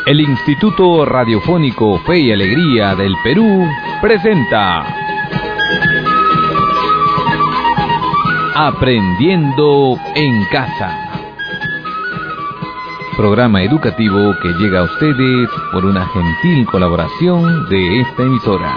El Instituto Radiofónico Fe y Alegría del Perú presenta Aprendiendo en Casa. Programa educativo que llega a ustedes por una gentil colaboración de esta emisora.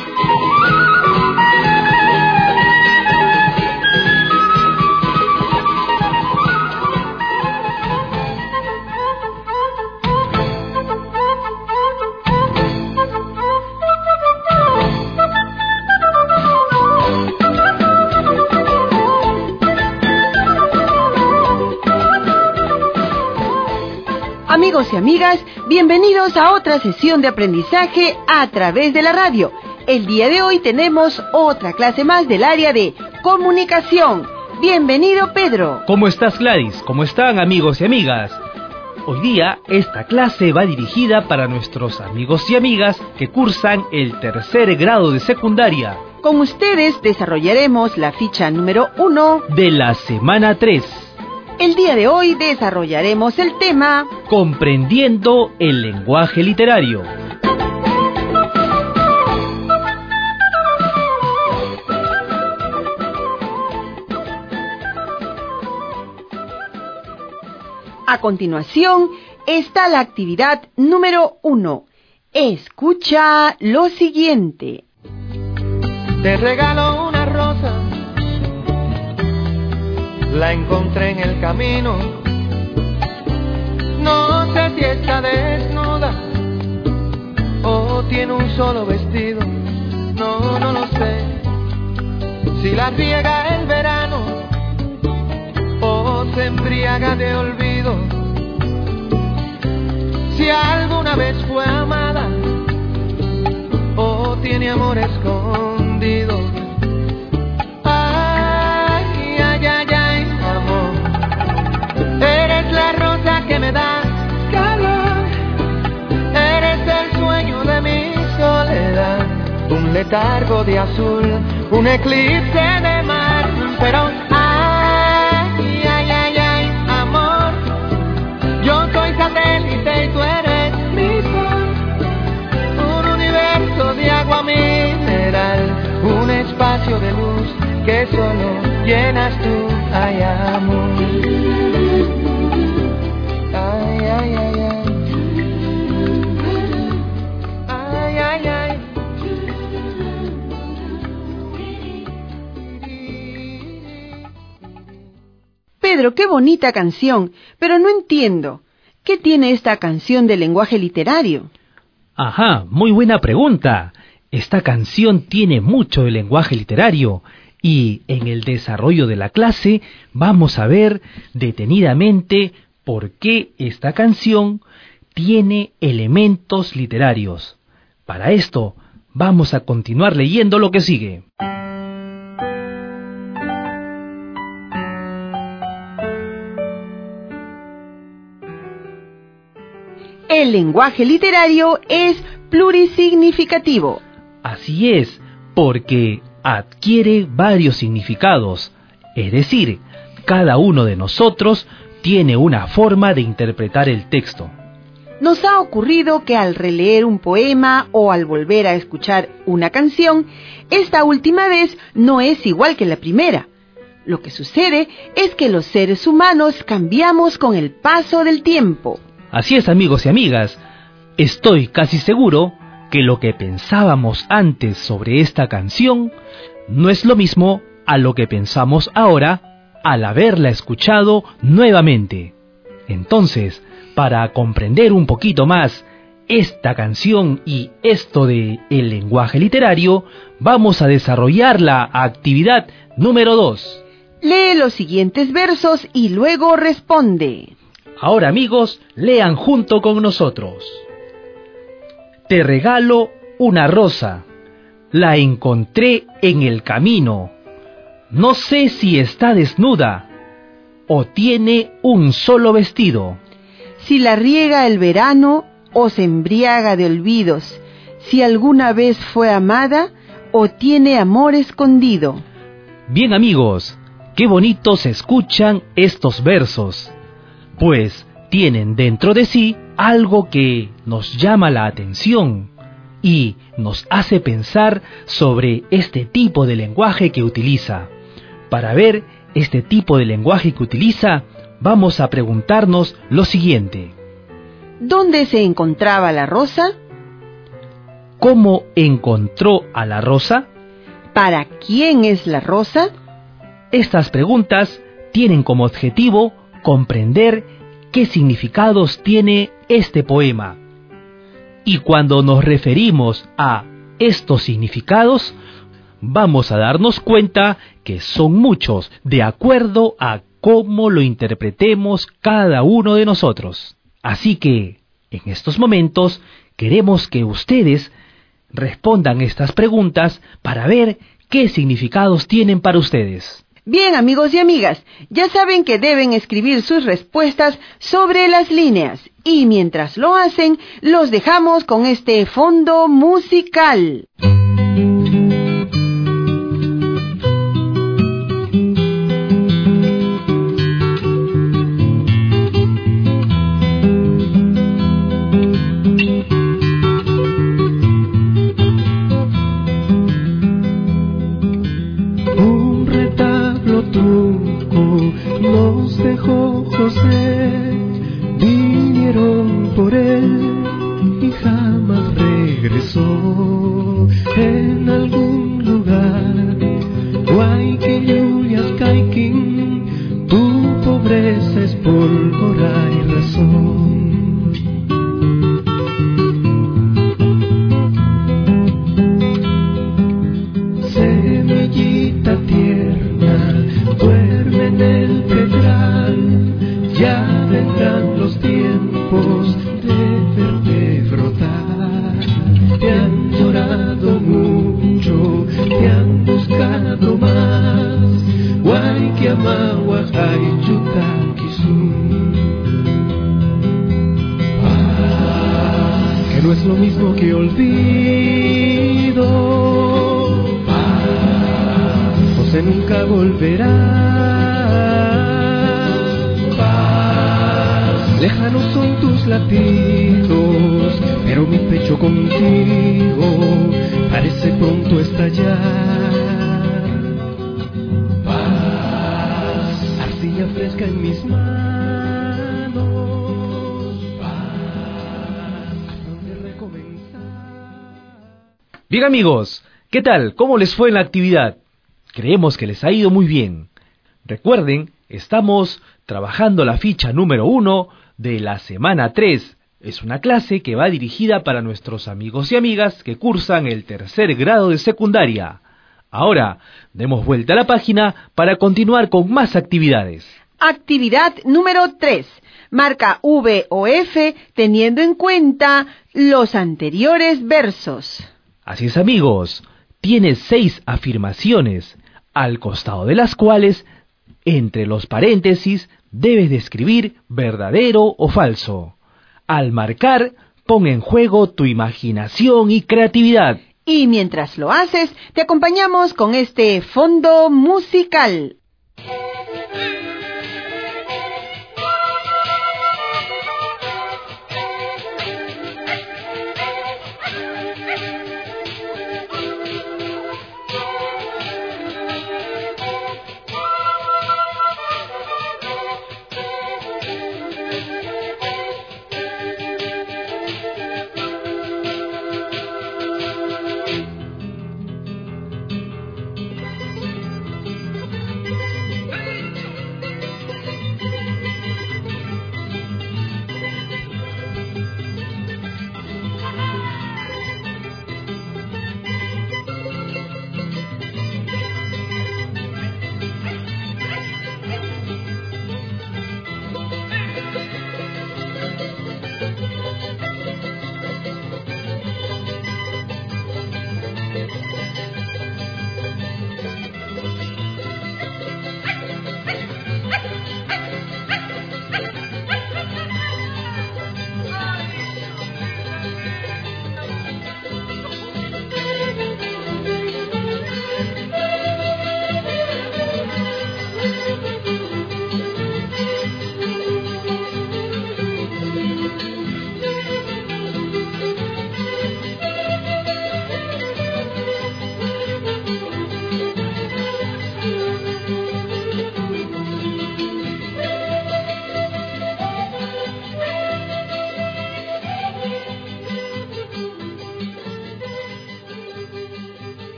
Amigos y amigas, bienvenidos a otra sesión de aprendizaje a través de la radio. El día de hoy tenemos otra clase más del área de comunicación. Bienvenido, Pedro. ¿Cómo estás, Gladys? ¿Cómo están, amigos y amigas? Hoy día esta clase va dirigida para nuestros amigos y amigas que cursan el tercer grado de secundaria. Con ustedes desarrollaremos la ficha número 1 de la semana 3. El día de hoy desarrollaremos el tema Comprendiendo el lenguaje literario. A continuación está la actividad número 1. Escucha lo siguiente. Te regalo una rosa, la encontré en el camino. No sé si está desnuda o tiene un solo vestido. No lo sé. Si la riega el verano o se embriaga de olvido. Si alguna vez fue amada o tiene amor escondido. Me da calor, eres el sueño de mi soledad, un letargo de azul, un eclipse de mar, pero ay, amor, yo soy satélite y tú eres mi sol, un universo de agua mineral, un espacio de luz que solo llenas tú, ay, amor. Pedro, qué bonita canción, pero no entiendo. ¿Qué tiene esta canción de lenguaje literario? Ajá, muy buena pregunta. Esta canción tiene mucho de lenguaje literario y en el desarrollo de la clase vamos a ver detenidamente por qué esta canción tiene elementos literarios. Para esto, vamos a continuar leyendo lo que sigue. El lenguaje literario es plurisignificativo. Así es, porque adquiere varios significados, es decir, cada uno de nosotros tiene una forma de interpretar el texto. Nos ha ocurrido que al releer un poema o al volver a escuchar una canción, esta última vez no es igual que la primera. Lo que sucede es que los seres humanos cambiamos con el paso del tiempo. Así es, amigos y amigas. Estoy casi seguro que lo que pensábamos antes sobre esta canción no es lo mismo a lo que pensamos ahora al haberla escuchado nuevamente. Entonces, para comprender un poquito más esta canción y esto de el lenguaje literario, vamos a desarrollar la actividad número 2. Lee los siguientes versos y luego responde. Ahora, amigos, lean junto con nosotros. Te regalo una rosa, la encontré en el camino. No sé si está desnuda o tiene un solo vestido. Si la riega el verano o se embriaga de olvidos, si alguna vez fue amada o tiene amor escondido. Bien, amigos, qué bonitos se escuchan estos versos, pues tienen dentro de sí algo que nos llama la atención y nos hace pensar sobre este tipo de lenguaje que utiliza. Para ver este tipo de lenguaje que utiliza, vamos a preguntarnos lo siguiente. ¿Dónde se encontraba la rosa? ¿Cómo encontró a la rosa? ¿Para quién es la rosa? Estas preguntas tienen como objetivo comprender qué significados tiene este poema. Y cuando nos referimos a estos significados, vamos a darnos cuenta que son muchos, de acuerdo a cómo lo interpretemos cada uno de nosotros. Así que, en estos momentos, queremos que ustedes respondan estas preguntas para ver qué significados tienen para ustedes. Bien, amigos y amigas, ya saben que deben escribir sus respuestas sobre las líneas y mientras lo hacen, los dejamos con este fondo musical. Nos dejó José, vinieron por él y jamás regresó. En algún lugar, Guayquiyuyascaiquín, tu pobreza es pólvora y razón. Semillita tierna, duerme en el pedral, ya vendrán los tiempos de verte brotar. Te han llorado mucho, te han buscado más, Guayquiamahuajaychutaquizún. Que no es lo mismo que olvido. José nunca volverá. Paz. Lejanos son tus latidos, pero mi pecho contigo parece pronto estallar. Paz. Arcilla fresca en mis manos. Paz. ¿Dónde recomenzar? Bien, amigos, ¿qué tal? ¿Cómo les fue en la actividad? Creemos que les ha ido muy bien. Recuerden, estamos trabajando la ficha número 1 de la semana 3. Es una clase que va dirigida para nuestros amigos y amigas que cursan el 3er grado de secundaria. Ahora, demos vuelta a la página para continuar con más actividades. Actividad número 3. Marca V o F teniendo en cuenta los anteriores versos. Así es, amigos. Tienes 6 afirmaciones, al costado de las cuales, entre los paréntesis, debes de escribir verdadero o falso. Al marcar, pon en juego tu imaginación y creatividad. Y mientras lo haces, te acompañamos con este fondo musical.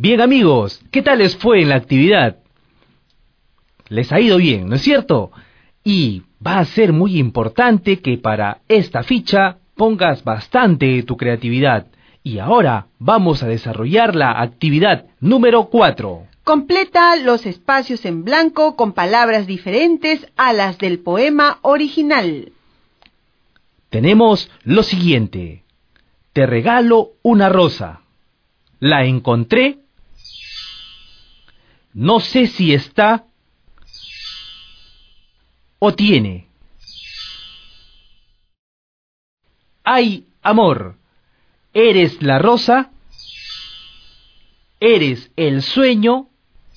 Bien amigos, ¿qué tal les fue en la actividad? Les ha ido bien, ¿no es cierto? Y va a ser muy importante que para esta ficha pongas bastante de tu creatividad. Y ahora vamos a desarrollar la actividad número 4. Completa los espacios en blanco con palabras diferentes a las del poema original. Tenemos lo siguiente. Te regalo una rosa. La encontré. No sé si está o tiene. Ay, amor, eres la rosa, eres el sueño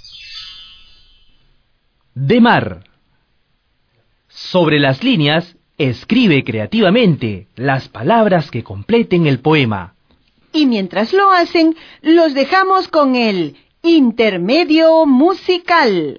de mar. Sobre las líneas, escribe creativamente las palabras que completen el poema. Y mientras lo hacen, los dejamos con el intermedio musical.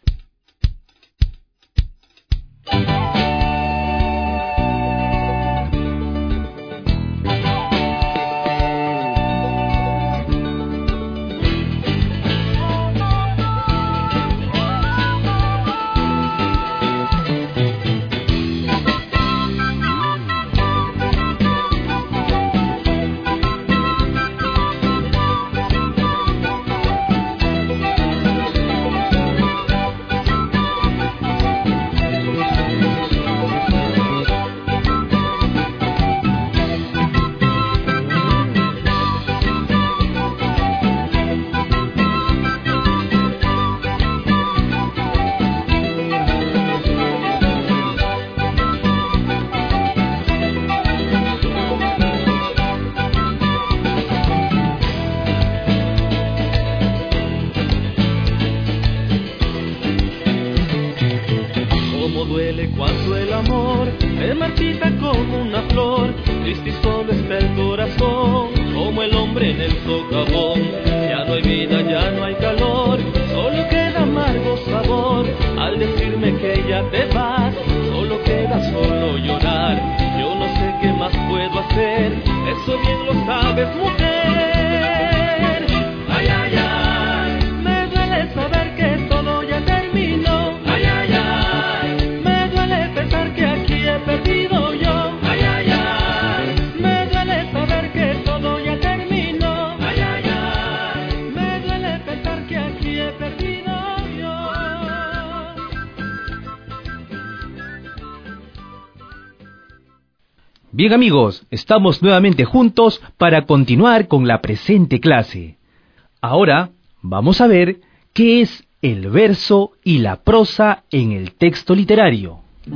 Duele cuando el amor se marchita como una flor, triste y solo está el corazón, como el hombre en el socavón. Ya no hay vida, ya no hay calor, solo queda amargo sabor. Al decirme que ya te vas, solo queda solo llorar. Yo no sé qué más puedo hacer, eso bien lo sabes, mujer. Ay, ay, ay, me duele saber que todo ya terminó. Ay, ay, ay, me duele pensar que aquí he perdido yo. Ay, ay, ay, me duele saber que todo ya terminó. Ay, ay, ay, me duele pensar que aquí he perdido yo. Bien amigos, estamos nuevamente juntos para continuar con la presente clase. Ahora vamos a ver qué es el verso y la prosa en el texto literario.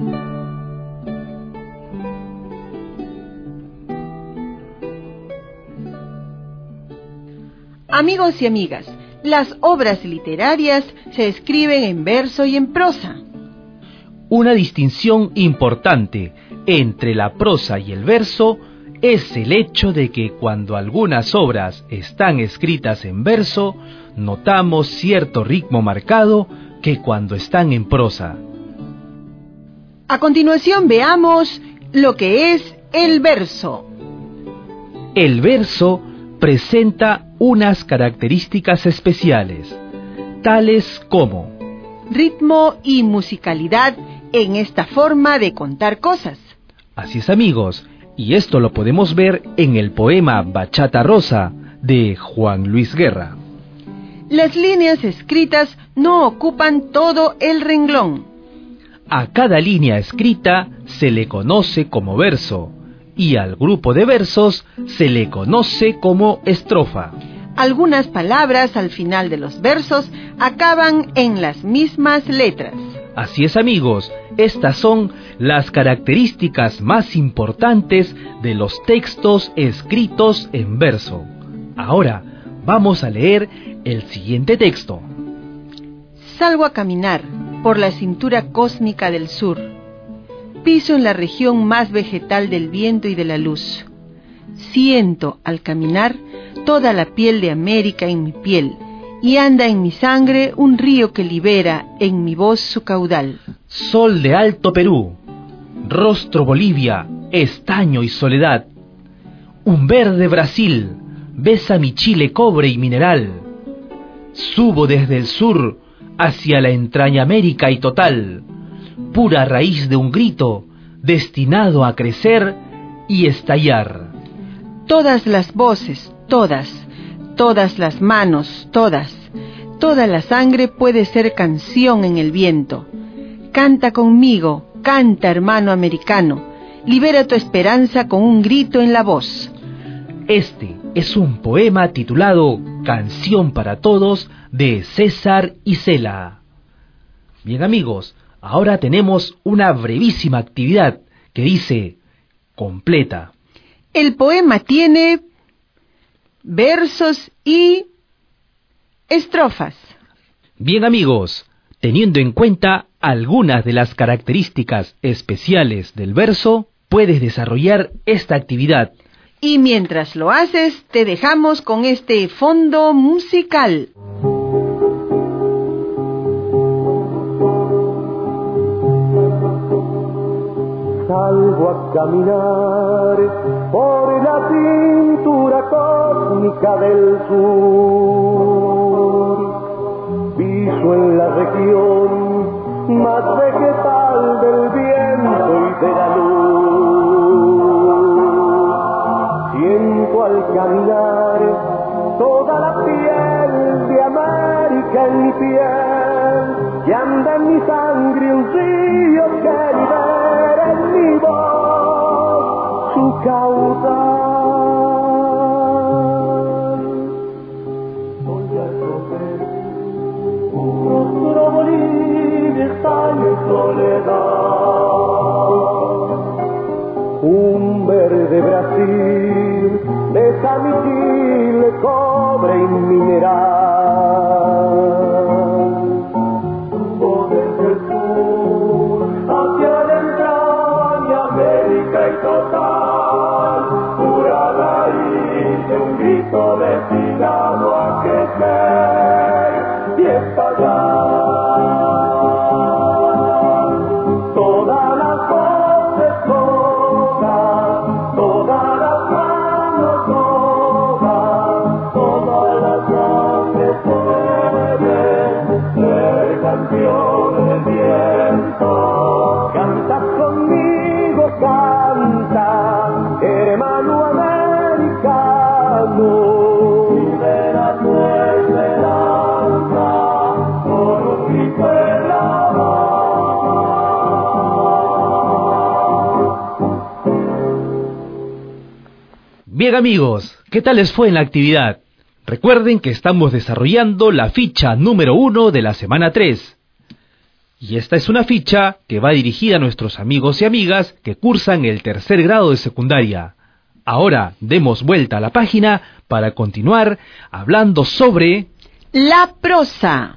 Amigos y amigas, las obras literarias se escriben en verso y en prosa. Una distinción importante entre la prosa y el verso es el hecho de que cuando algunas obras están escritas en verso, notamos cierto ritmo marcado que cuando están en prosa. A continuación veamos lo que es el verso. El verso presenta unas características especiales, tales como ritmo y musicalidad en esta forma de contar cosas. Así es amigos, y esto lo podemos ver en el poema Bachata Rosa de Juan Luis Guerra. Las líneas escritas no ocupan todo el renglón. A cada línea escrita se le conoce como verso, y al grupo de versos se le conoce como estrofa. Algunas palabras al final de los versos acaban en las mismas letras. Así es amigos, estas son las características más importantes de los textos escritos en verso. Ahora vamos a leer el siguiente texto. Salgo a caminar por la cintura cósmica del sur. Piso en la región más vegetal del viento y de la luz. Siento al caminar toda la piel de América en mi piel, y anda en mi sangre un río que libera en mi voz su caudal. Sol de Alto Perú, rostro Bolivia, estaño y soledad. Un verde Brasil, besa mi Chile cobre y mineral. Subo desde el sur hacia la entraña América y total, pura raíz de un grito, destinado a crecer y estallar. Todas las voces, todas las manos, toda la sangre puede ser canción en el viento. Canta conmigo, canta, hermano americano, libera tu esperanza con un grito en la voz. Este es un poema titulado Canción para Todos de César Isela. Bien amigos, ahora tenemos una brevísima actividad que dice completa. El poema tiene versos y estrofas. Bien amigos, teniendo en cuenta algunas de las características especiales del verso, puedes desarrollar esta actividad. Y mientras lo haces, te dejamos con este fondo musical. Salgo a caminar por la cintura cósmica del sur. Piso en la región más vegetal del viento y de la luz. Siento al caminar toda la piel de América en mi piel, y anda en mi sangre un río que libera en mi voz su caudal. Voy a correr nuestro Bolivia está en soledad. Un verde Brasil besa mi Chile, cobre y mineral. Desde el sur hacia la entraña América y total, pura raíz de un grito destinado a crecer y estallar. Todas las voces, todas las manos, todas las sangres pueden ser canción del viento. Canta conmigo, canta, hermano americano. Libera tu esperanza por un grito en la voz. Bien amigos, ¿qué tal les fue en la actividad? Recuerden que estamos desarrollando la ficha número 1 de la semana 3. Y esta es una ficha que va dirigida a nuestros amigos y amigas que cursan el tercer grado de secundaria. Ahora demos vuelta a la página para continuar hablando sobre la prosa.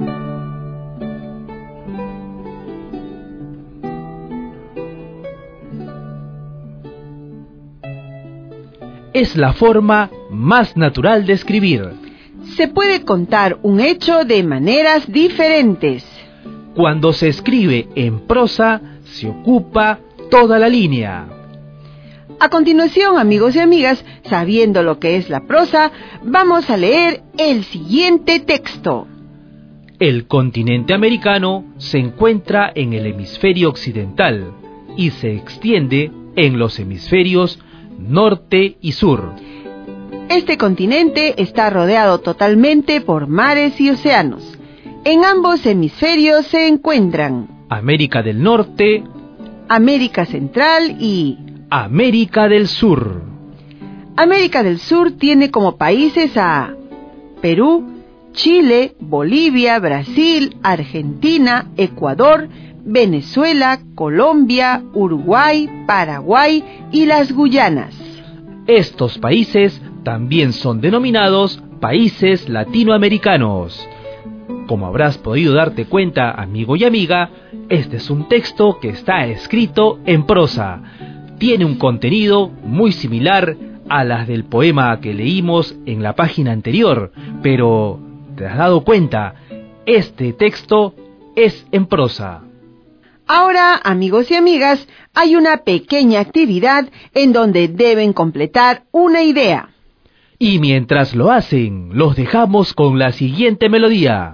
Es la forma más natural de escribir. Se puede contar un hecho de maneras diferentes. Cuando se escribe en prosa, se ocupa toda la línea. A continuación, amigos y amigas, sabiendo lo que es la prosa, vamos a leer el siguiente texto. El continente americano se encuentra en el hemisferio occidental y se extiende en los hemisferios norte y sur. Este continente está rodeado totalmente por mares y océanos. En ambos hemisferios se encuentran América del Norte, América Central y América del Sur. América del Sur tiene como países a Perú, Chile, Bolivia, Brasil, Argentina, Ecuador, Venezuela, Colombia, Uruguay, Paraguay y las Guyanas. Estos países también son denominados países latinoamericanos. Como habrás podido darte cuenta, amigo y amiga, este es un texto que está escrito en prosa. Tiene un contenido muy similar a las del poema que leímos en la página anterior, pero ¿te has dado cuenta? Este texto es en prosa. Ahora, amigos y amigas, hay una pequeña actividad en donde deben completar una idea. Y mientras lo hacen, los dejamos con la siguiente melodía.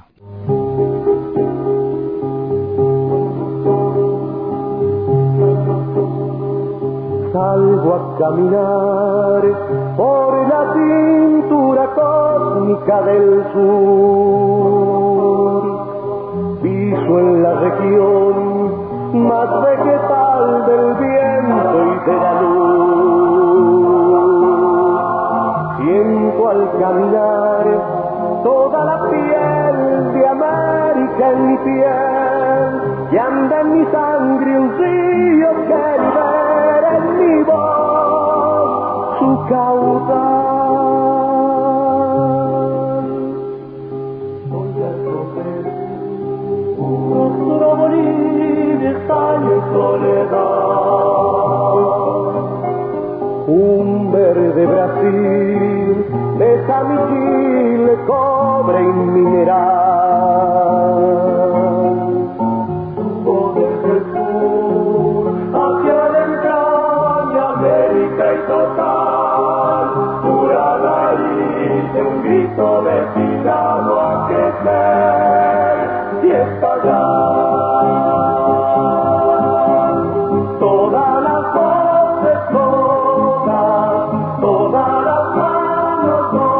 Salgo a caminar por la cintura cósmica del sur, piso en la región más vegetal del viento y de la luz. Siento al caminar toda la piel de América en mi piel, y anda en mi sangre un río que libera en mi voz su caudal. Voy a comer nuestro Bolivia está en soledad, un verde Brasil besa mi Chile, cobre y mineral. Desde el sur hacia la entraña, América y total, pura raíz de un grito destinado a crecer y estallar. Todas las voces todas, todas las manos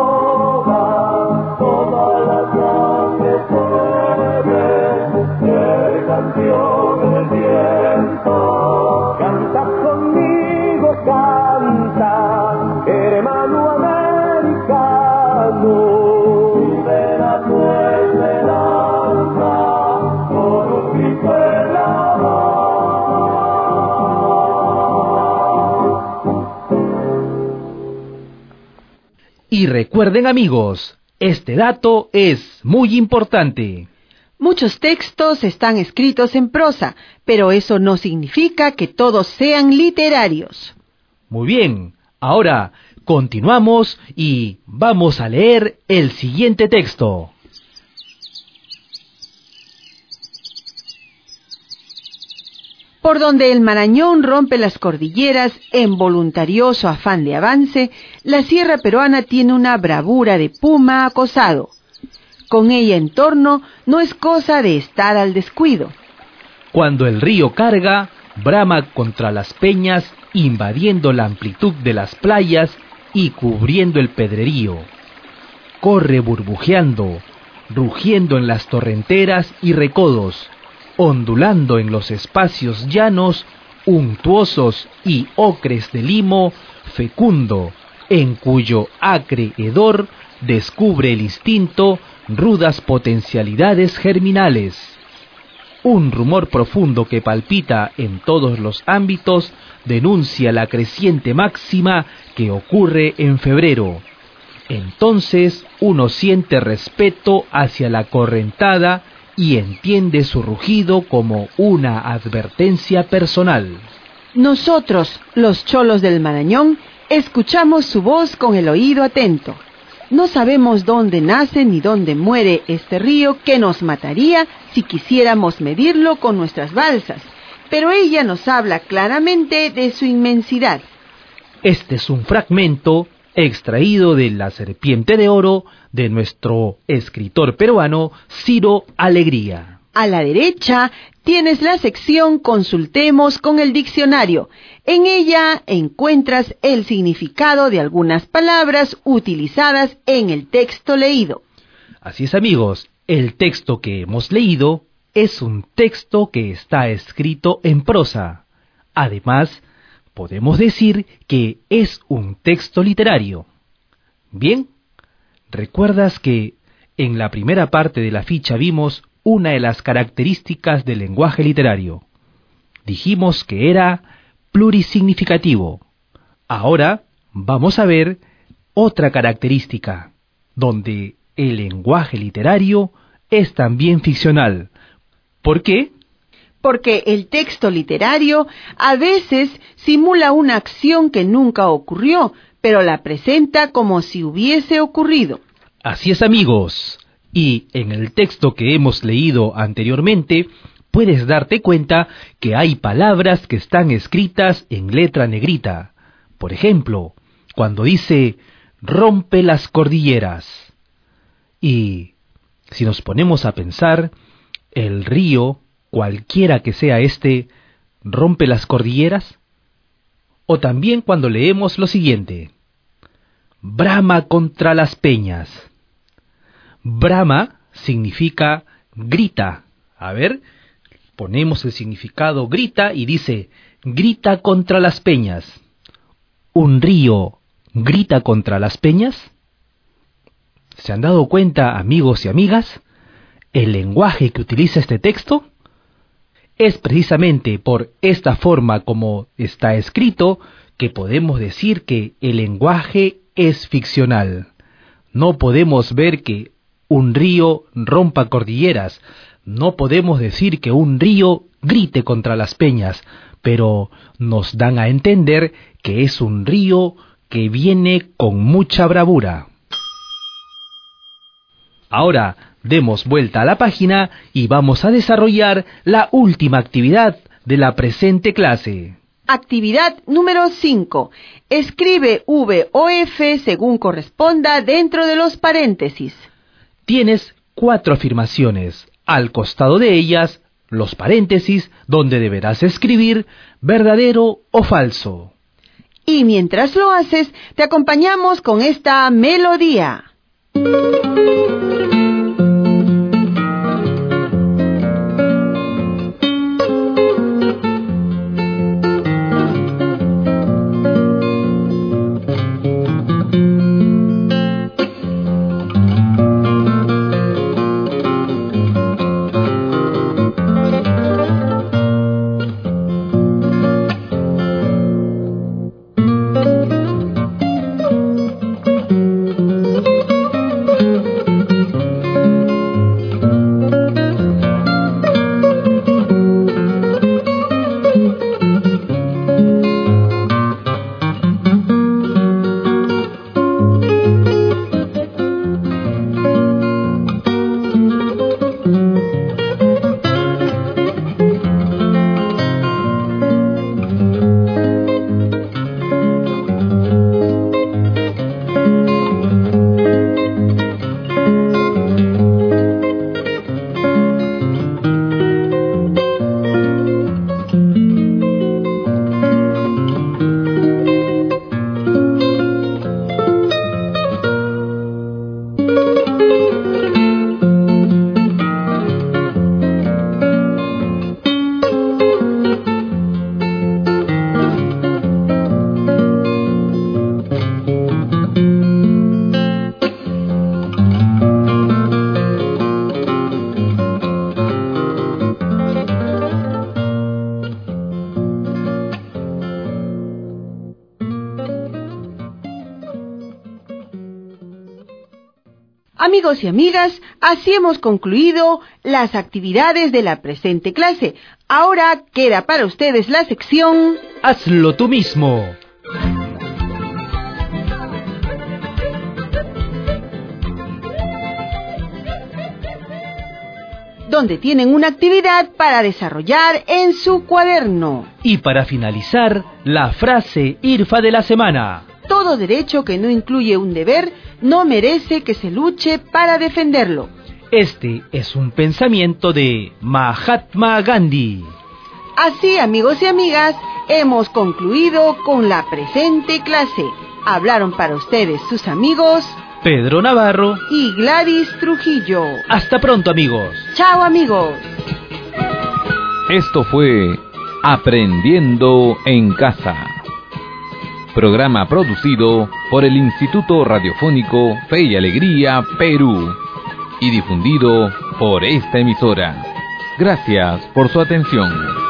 todas las sangres pueden ser canciones del viento. Canta conmigo, canta, hermano americano, libera tu esperanza por un grito en la Y recuerden, amigos, este dato es muy importante. Muchos textos están escritos en prosa, pero eso no significa que todos sean literarios. Muy bien, ahora continuamos y vamos a leer el siguiente texto. Por donde el Marañón rompe las cordilleras en voluntarioso afán de avance, la sierra peruana tiene una bravura de puma acosado. Con ella en torno no es cosa de estar al descuido. Cuando el río carga, brama contra las peñas, invadiendo la amplitud de las playas y cubriendo el pedrerío. Corre burbujeando, rugiendo en las torrenteras y recodos, ondulando en los espacios llanos, untuosos y ocres de limo fecundo, en cuyo acre hedor descubre el instinto rudas potencialidades germinales. Un rumor profundo que palpita en todos los ámbitos denuncia la creciente máxima que ocurre en febrero. Entonces uno siente respeto hacia la correntada y entiende su rugido como una advertencia personal. Nosotros, los cholos del Marañón, escuchamos su voz con el oído atento. No sabemos dónde nace ni dónde muere este río que nos mataría si quisiéramos medirlo con nuestras balsas, pero ella nos habla claramente de su inmensidad. Este es un fragmento extraído de La Serpiente de Oro de nuestro escritor peruano Ciro Alegría. A la derecha tienes la sección Consultemos con el diccionario. En ella encuentras el significado de algunas palabras utilizadas en el texto leído. Así es, amigos, el texto que hemos leído es un texto que está escrito en prosa. Además, podemos decir que es un texto literario. Bien, ¿recuerdas que en la primera parte de la ficha vimos una de las características del lenguaje literario? Dijimos que era plurisignificativo. Ahora vamos a ver otra característica, donde el lenguaje literario es también ficcional. ¿Por qué? Porque el texto literario a veces simula una acción que nunca ocurrió, pero la presenta como si hubiese ocurrido. Así es, amigos. Y en el texto que hemos leído anteriormente, puedes darte cuenta que hay palabras que están escritas en letra negrita. Por ejemplo, cuando dice rompe las cordilleras. Y si nos ponemos a pensar, el río, cualquiera que sea este, rompe las cordilleras. O también cuando leemos lo siguiente: brama contra las peñas. Brama significa grita. A ver, ponemos el significado grita y dice, grita contra las peñas. ¿Un río grita contra las peñas? ¿Se han dado cuenta, amigos y amigas? El lenguaje que utiliza este texto es precisamente por esta forma como está escrito que podemos decir que el lenguaje es ficcional. No podemos ver que un río rompa cordilleras, no podemos decir que un río grite contra las peñas, pero nos dan a entender que es un río que viene con mucha bravura. Ahora demos vuelta a la página y vamos a desarrollar la última actividad de la presente clase. Actividad número 5. Escribe V o F según corresponda dentro de los paréntesis. Tienes 4 afirmaciones. Al costado de ellas, los paréntesis donde deberás escribir verdadero o falso. Y mientras lo haces, te acompañamos con esta melodía. Amigos y amigas, así hemos concluido las actividades de la presente clase. Ahora queda para ustedes la sección ¡Hazlo tú mismo! donde tienen una actividad para desarrollar en su cuaderno. Y para finalizar, la frase IRFA de la semana. Todo derecho que no incluye un deber no merece que se luche para defenderlo. Este es un pensamiento de Mahatma Gandhi. Así, amigos y amigas, hemos concluido con la presente clase. Hablaron para ustedes sus amigos Pedro Navarro y Gladys Trujillo. Hasta pronto, amigos. Chao, amigos. Esto fue Aprendiendo en Casa. Programa producido por el Instituto Radiofónico Fe y Alegría, Perú, y difundido por esta emisora. Gracias por su atención.